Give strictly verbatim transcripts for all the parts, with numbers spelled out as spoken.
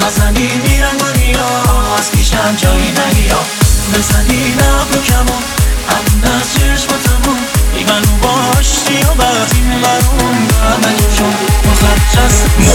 نزنی میرن دنیا از پیشم جایی نگیا بزنی نبو کمون همون از چشماتمون ایمنو باشتی و بعد این برون بعدشون مخجز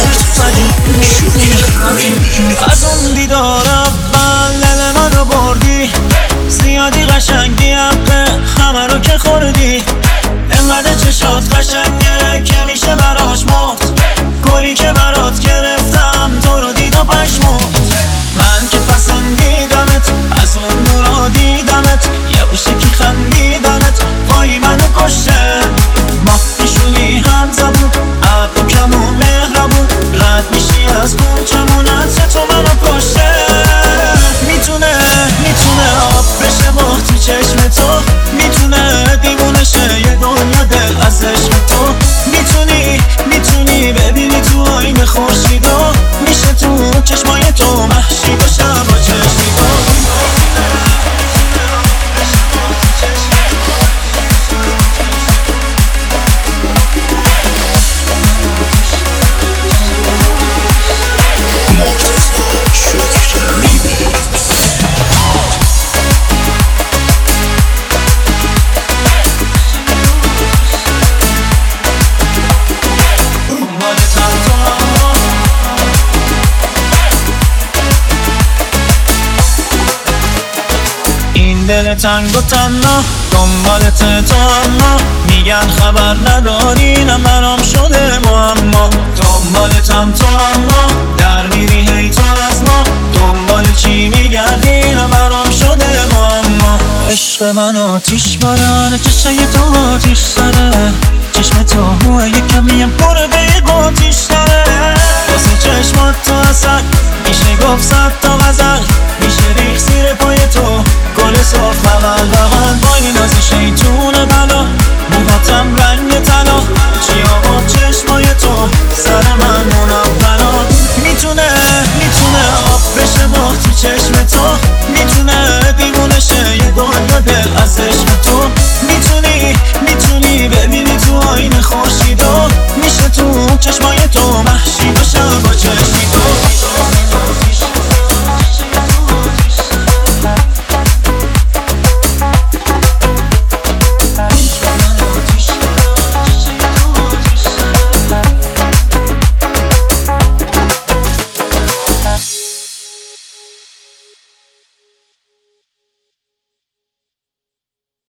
از اون دیدار اول دل من رو بردی زیادی قشنگی حقه همه رو که خوردی انقدر چشات قشنگه که میشه براش مرد گلی که برات گرفتم تو رو دید و پشمرد من که پسندیدمت از اون نورا دیدمت یه باشه که خندیدمت وای منو کشته ما پیشونی هم زبون عبو کمون مهربون رد میشی از کوچمون از تو منو کشته میتونه میتونه آب بشه با تو چشم تو میتونه دیوونه شه یه دنیا دل از عشق تو میتونی میتونی ببینی تو آینه خورشیدا میشه تو چشمای تو محشی با شب و چشمیدا دل تنگ و تنها دنبالت تو اما میگن خبر نداری نه برام شده معما دنبالتم تو اما در میری هی تو از ما دنبال چی میگردی نه برام شده معما عشق من آتیش بارانه چشای تو آتیش سره چشم تو هوه یکمیم پر به آتیش سره واسه چشمات تو اصل میشه گفت صد تا غزل میشه ریخ زیر پای تو گل صاف بغل بغل